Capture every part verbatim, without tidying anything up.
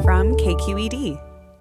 from K Q E D.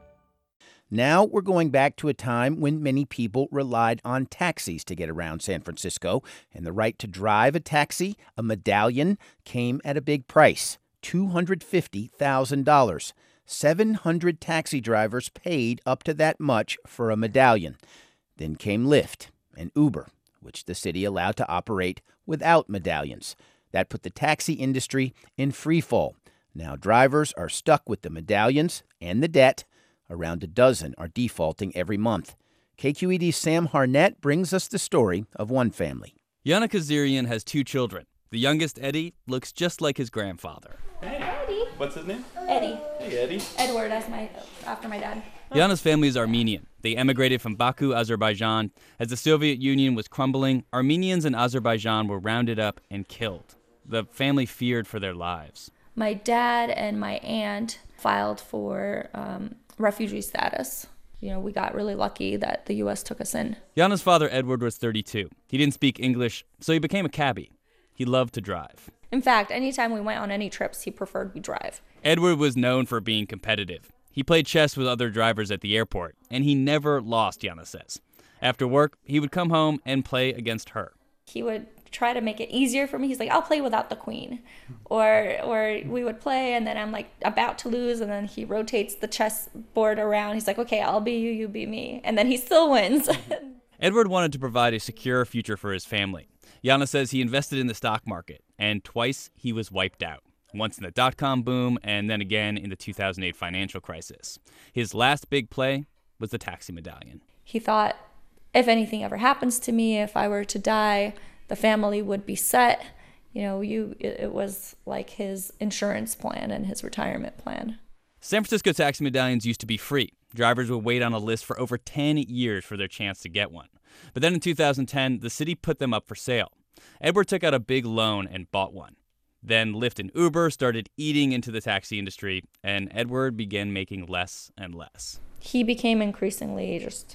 Now we're going back to a time when many people relied on taxis to get around San Francisco, and the right to drive a taxi, a medallion, came at a big price, two hundred fifty thousand dollars. seven hundred taxi drivers paid up to that much for a medallion. Then came Lyft and Uber, which the city allowed to operate without medallions. That put the taxi industry in free fall. Now drivers are stuck with the medallions and the debt. Around a dozen are defaulting every month. K Q E D's Sam Harnett brings us the story of one family. Yana Kazarian has two children. The youngest, Eddie, looks just like his grandfather. Hey. Eddie. What's his name? Eddie. Hey, Eddie. Edward, as my after my dad. Yana's family is Armenian. They emigrated from Baku, Azerbaijan. As the Soviet Union was crumbling, Armenians in Azerbaijan were rounded up and killed. The family feared for their lives. My dad and my aunt filed for um, refugee status. You know, we got really lucky that the U S took us in. Yana's father, Edward, was thirty-two. He didn't speak English, so he became a cabbie. He loved to drive. In fact, anytime we went on any trips, he preferred we drive. Edward was known for being competitive. He played chess with other drivers at the airport, and he never lost, Yana says. After work, he would come home and play against her. He would try to make it easier for me. He's like, I'll play without the queen. Or or we would play, and then I'm like about to lose, and then he rotates the chess board around. He's like, okay, I'll be you, you be me. And then he still wins. Edward wanted to provide a secure future for his family. Yana says he invested in the stock market, and twice he was wiped out. Once in the dot-com boom, and then again in the two thousand eight financial crisis. His last big play was the taxi medallion. He thought, if anything ever happens to me, if I were to die, the family would be set. You know, you it, it was like his insurance plan and his retirement plan. San Francisco taxi medallions used to be free. Drivers would wait on a list for over ten years for their chance to get one. But then in two thousand ten, the city put them up for sale. Edward took out a big loan and bought one. Then Lyft and Uber started eating into the taxi industry, and Edward began making less and less. He became increasingly just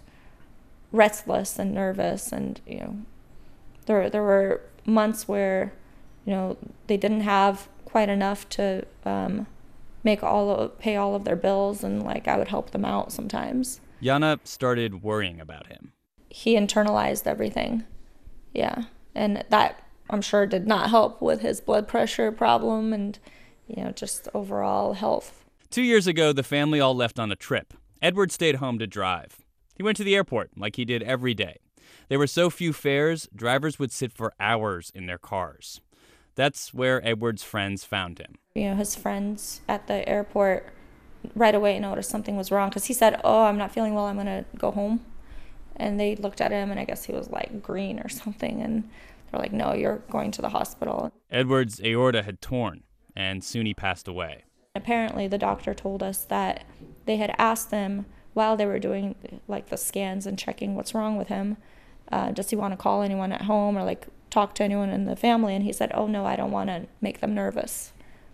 restless and nervous, and you know, there there were months where, you know, they didn't have quite enough to um, make all of, pay all of their bills, and like I would help them out sometimes. Yana started worrying about him. He internalized everything, yeah, and that I'm sure did not help with his blood pressure problem and, you know, just overall health. Two years ago, the family all left on a trip. Edward stayed home to drive. He went to the airport like he did every day. There were so few fares, drivers would sit for hours in their cars. That's where Edward's friends found him. You know, his friends at the airport right away noticed something was wrong because he said, oh, I'm not feeling well, I'm going to go home. And they looked at him, and I guess he was like green or something, and they're like, no, you're going to the hospital. Edward's aorta had torn, and soon he passed away. Apparently, the doctor told us that they had asked him while they were doing like the scans and checking what's wrong with him, uh, does he want to call anyone at home or like talk to anyone in the family? And he said, oh, no, I don't want to make them nervous.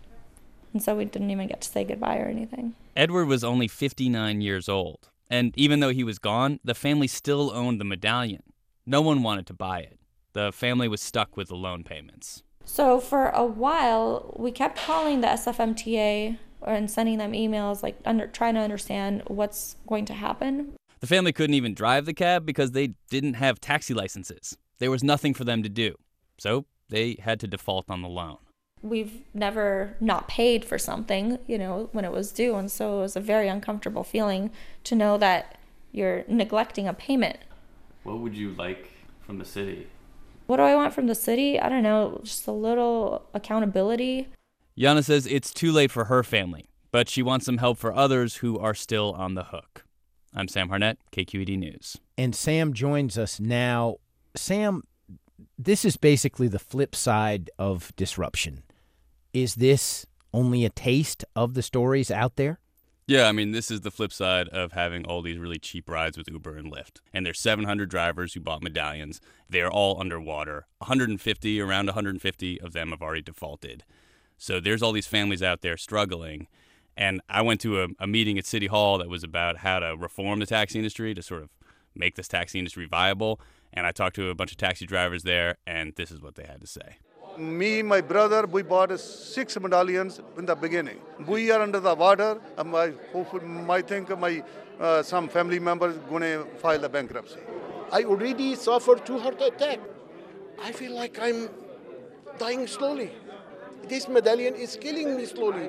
And so we didn't even get to say goodbye or anything. Edward was only fifty-nine years old. And even though he was gone, the family still owned the medallion. No one wanted to buy it. The family was stuck with the loan payments. So for a while, we kept calling the S F M T A and sending them emails, like under, trying to understand what's going to happen. The family couldn't even drive the cab because they didn't have taxi licenses. There was nothing for them to do. So they had to default on the loan. We've never not paid for something, you know, when it was due. And so it was a very uncomfortable feeling to know that you're neglecting a payment. What would you like from the city? What do I want from the city? I don't know, just a little accountability. Yana says it's too late for her family, but she wants some help for others who are still on the hook. I'm Sam Harnett, K Q E D News. And Sam joins us now. Sam, this is basically the flip side of disruption. Is this only a taste of the stories out there? Yeah, I mean, this is the flip side of having all these really cheap rides with Uber and Lyft. And there's seven hundred drivers who bought medallions. They're all underwater. one hundred fifty, around one hundred fifty of them have already defaulted. So there's all these families out there struggling. And I went to a, a meeting at City Hall that was about how to reform the taxi industry to sort of make this taxi industry viable. And I talked to a bunch of taxi drivers there, and this is what they had to say. Me, my brother, we bought six medallions in the beginning. We are under the water. Um, I hopefully, I think my uh, some family members going to file the bankruptcy. I already suffered two heart attack. I feel like I'm dying slowly. This medallion is killing me slowly.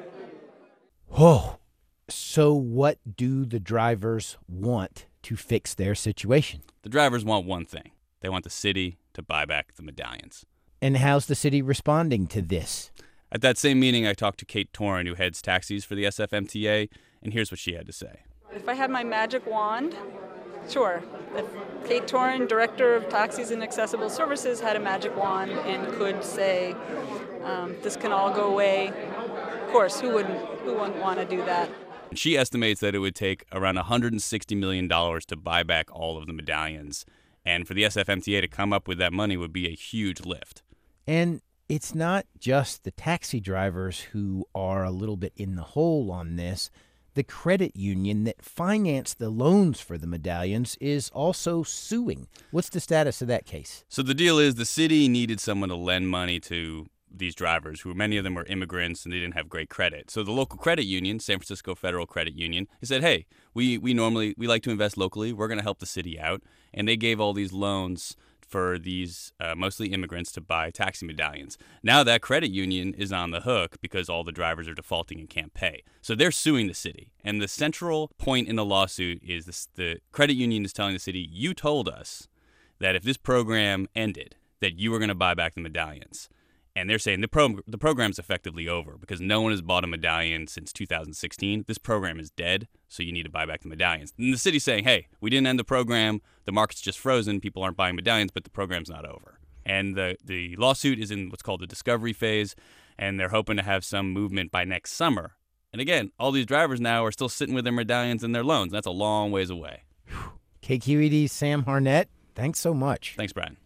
Oh, so what do the drivers want to fix their situation? The drivers want one thing. They want the city to buy back the medallions. And how's the city responding to this? At that same meeting, I talked to Kate Torin, who heads taxis for the S F M T A, and here's what she had to say. If I had my magic wand, sure. If Kate Torin, Director of Taxis and Accessible Services, had a magic wand and could say, um, this can all go away, of course, who wouldn't, who wouldn't want to do that? And she estimates that it would take around one hundred sixty million dollars to buy back all of the medallions. And for the S F M T A to come up with that money would be a huge lift. And it's not just the taxi drivers who are a little bit in the hole on this. The credit union that financed the loans for the medallions is also suing. What's the status of that case? So the deal is the city needed someone to lend money to these drivers, who many of them were immigrants and they didn't have great credit. So the local credit union, San Francisco Federal Credit Union, he said, hey, we, we normally, we like to invest locally. We're going to help the city out. And they gave all these loans for these uh, mostly immigrants to buy taxi medallions. Now that credit union is on the hook because all the drivers are defaulting and can't pay. So they're suing the city. And the central point in the lawsuit is this, the credit union is telling the city, you told us that if this program ended, that you were going to buy back the medallions. And they're saying the pro- the program's effectively over because no one has bought a medallion since two thousand sixteen. This program is dead, so you need to buy back the medallions. And the city's saying, hey, we didn't end the program. The market's just frozen. People aren't buying medallions, but the program's not over. And the, the lawsuit is in what's called the discovery phase, and they're hoping to have some movement by next summer. And again, all these drivers now are still sitting with their medallions and their loans. That's a long ways away. K Q E D's Sam Harnett, thanks so much. Thanks, Brian.